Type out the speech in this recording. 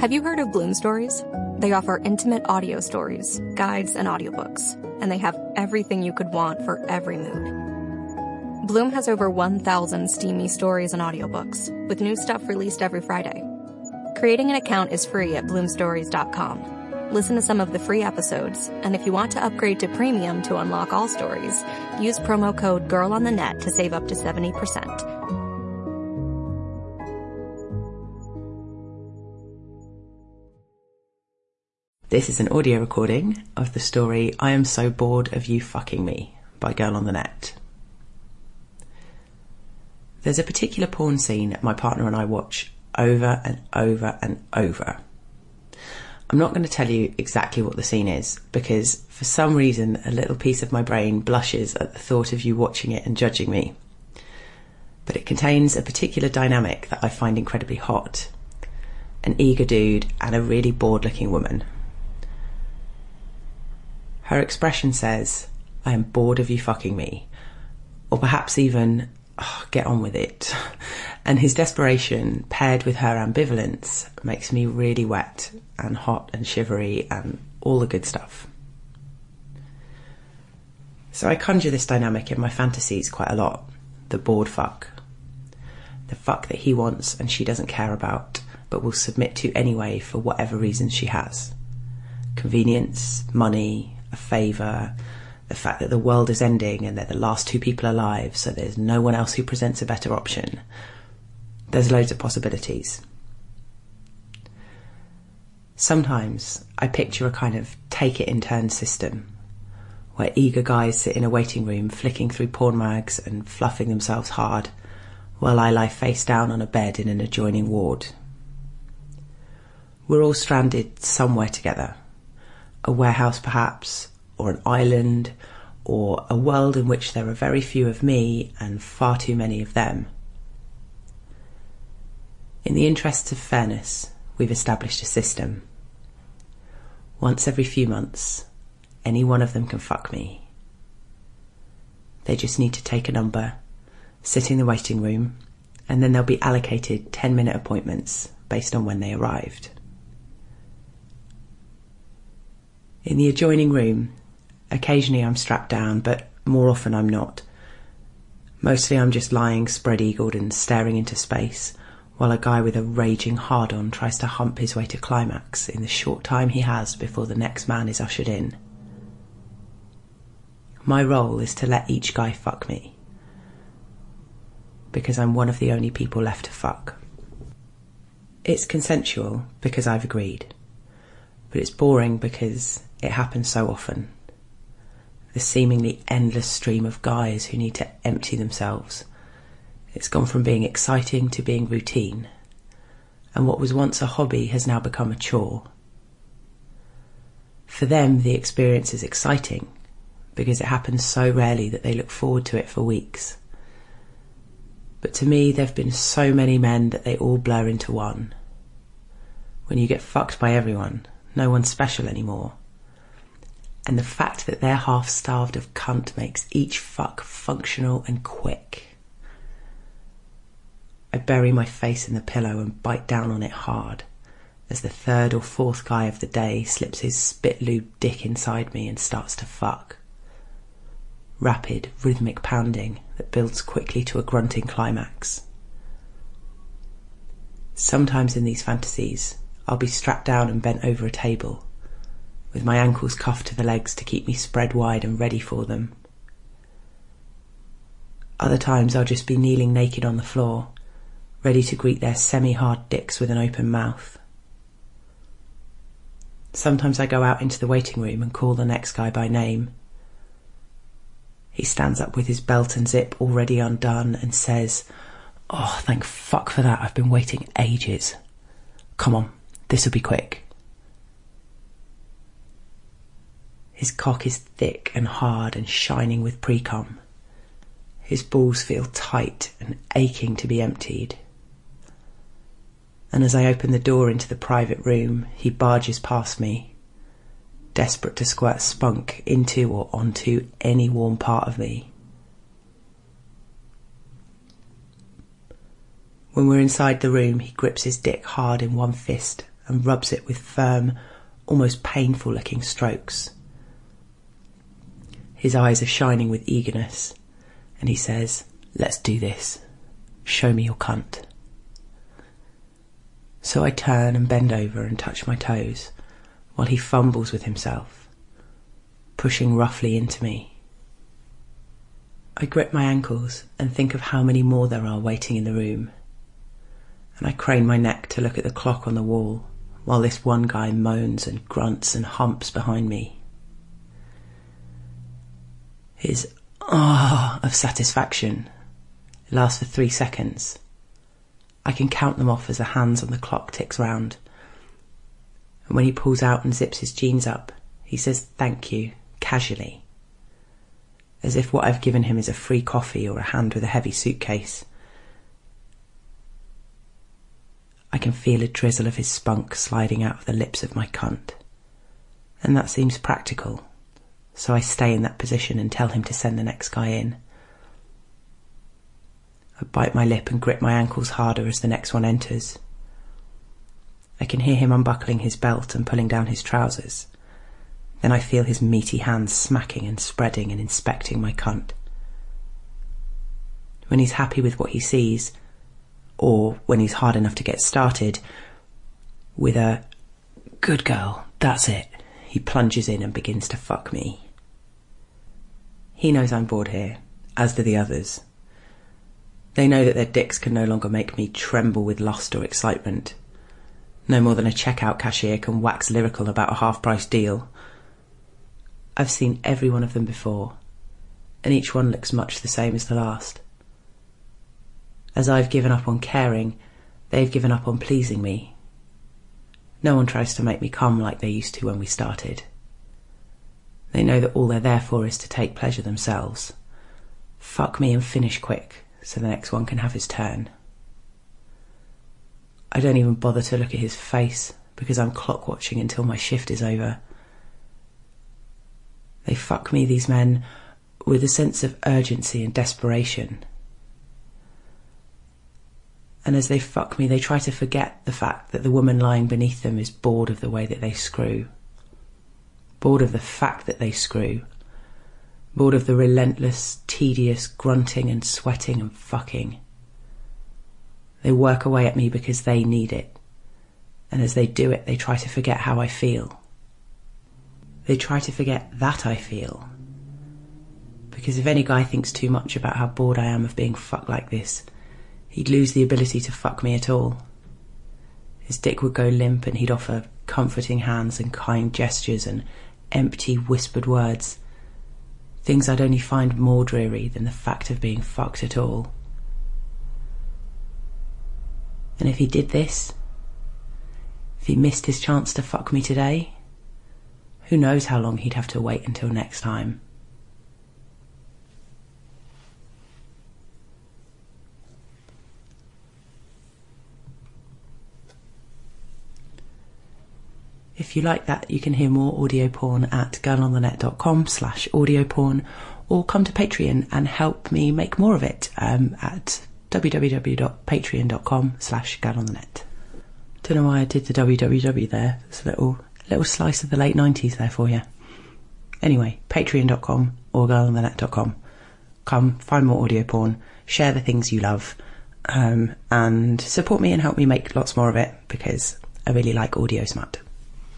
Have you heard of Bloom Stories? They offer intimate audio stories, guides, and audiobooks, and they have everything you could want for every mood. Bloom has over 1,000 steamy stories and audiobooks, with new stuff released every Friday. Creating an account is free at bloomstories.com. Listen to some of the free episodes, and if you want to upgrade to premium to unlock all stories, use promo code GIRLONTHENET to save up to 70%. This is an audio recording of the story I Am So Bored of You Fucking Me by Girl on the Net. There's a particular porn scene my partner and I watch over and over and over. I'm not going to tell you exactly what the scene is because for some reason a little piece of my brain blushes at the thought of you watching it and judging me. But it contains a particular dynamic that I find incredibly hot. An eager dude and a really bored looking woman. Her expression says, "I am bored of you fucking me," or perhaps even, "Get on with it." And his desperation, paired with her ambivalence, makes me really wet and hot and shivery and all the good stuff. So I conjure this dynamic in my fantasies quite a lot. The bored fuck. The fuck that he wants and she doesn't care about, but will submit to anyway for whatever reasons she has. Convenience, money, a favour, the fact that the world is ending and they're the last two people alive, so there's no one else who presents a better option. There's loads of possibilities. Sometimes I picture a kind of take-it-in-turn system, where eager guys sit in a waiting room flicking through porn mags and fluffing themselves hard, while I lie face down on a bed in an adjoining ward. We're all stranded somewhere together. A warehouse perhaps, or an island, or a world in which there are very few of me and far too many of them. In the interests of fairness, we've established a system. Once every few months, any one of them can fuck me. They just need to take a number, sit in the waiting room, and then they'll be allocated 10-minute appointments based on when they arrived. In the adjoining room, occasionally I'm strapped down, but more often I'm not. Mostly I'm just lying spread-eagled and staring into space, while a guy with a raging hard-on tries to hump his way to climax in the short time he has before the next man is ushered in. My role is to let each guy fuck me, because I'm one of the only people left to fuck. It's consensual because I've agreed, but it's boring because it happens so often. The seemingly endless stream of guys who need to empty themselves. It's gone from being exciting to being routine, and what was once a hobby has now become a chore. For them, the experience is exciting because it happens so rarely that they look forward to it for weeks. But to me, there have been so many men that they all blur into one. When you get fucked by everyone, no one's special anymore. And the fact that they're half-starved of cunt makes each fuck functional and quick. I bury my face in the pillow and bite down on it hard as the third or fourth guy of the day slips his spit-lube dick inside me and starts to fuck. Rapid, rhythmic pounding that builds quickly to a grunting climax. Sometimes in these fantasies, I'll be strapped down and bent over a table, with my ankles cuffed to the legs to keep me spread wide and ready for them. Other times I'll just be kneeling naked on the floor, ready to greet their semi-hard dicks with an open mouth. Sometimes I go out into the waiting room and call the next guy by name. He stands up with his belt and zip already undone and says, "Oh, thank fuck for that, I've been waiting ages. Come on, this'll be quick." His cock is thick and hard and shining with pre-cum. His balls feel tight and aching to be emptied. And as I open the door into the private room, he barges past me, desperate to squirt spunk into or onto any warm part of me. When we're inside the room, he grips his dick hard in one fist and rubs it with firm, almost painful-looking strokes. His eyes are shining with eagerness, and he says, "Let's do this. Show me your cunt." So I turn and bend over and touch my toes, while he fumbles with himself, pushing roughly into me. I grip my ankles and think of how many more there are waiting in the room, and I crane my neck to look at the clock on the wall, while this one guy moans and grunts and humps behind me. His "ah" of satisfaction lasts for 3 seconds. I can count them off as the hands on the clock ticks round. And when he pulls out and zips his jeans up, he says "thank you," casually, as if what I've given him is a free coffee or a hand with a heavy suitcase. I can feel a drizzle of his spunk sliding out of the lips of my cunt, and that seems practical, so I stay in that position and tell him to send the next guy in. I bite my lip and grip my ankles harder as the next one enters. I can hear him unbuckling his belt and pulling down his trousers. Then I feel his meaty hands smacking and spreading and inspecting my cunt. When he's happy with what he sees, or when he's hard enough to get started, with a "good girl, that's it," he plunges in and begins to fuck me. He knows I'm bored here, as do the others. They know that their dicks can no longer make me tremble with lust or excitement, no more than a checkout cashier can wax lyrical about a half-price deal. I've seen every one of them before, and each one looks much the same as the last. As I've given up on caring, they've given up on pleasing me. No one tries to make me come like they used to when we started. They know that all they're there for is to take pleasure themselves. Fuck me and finish quick, so the next one can have his turn. I don't even bother to look at his face, because I'm clock watching until my shift is over. They fuck me, these men, with a sense of urgency and desperation. And as they fuck me, they try to forget the fact that the woman lying beneath them is bored of the way that they screw. Bored of the fact that they screw. Bored of the relentless, tedious grunting and sweating and fucking. They work away at me because they need it. And as they do it, they try to forget how I feel. They try to forget that I feel. Because if any guy thinks too much about how bored I am of being fucked like this, he'd lose the ability to fuck me at all. His dick would go limp and he'd offer comforting hands and kind gestures and empty whispered words. Things I'd only find more dreary than the fact of being fucked at all. And if he did this, if he missed his chance to fuck me today, who knows how long he'd have to wait until next time. If you like that, you can hear more audio porn at girlonthenet.com/audioporn, or come to Patreon and help me make more of it at www.patreon.com/girlonthenet. Don't know why I did the www there. It's a little slice of the late 90s there for you. Anyway, patreon.com or girlonthenet.com. Come, find more audio porn, share the things you love, and support me and help me make lots more of it, because I really like audio smut.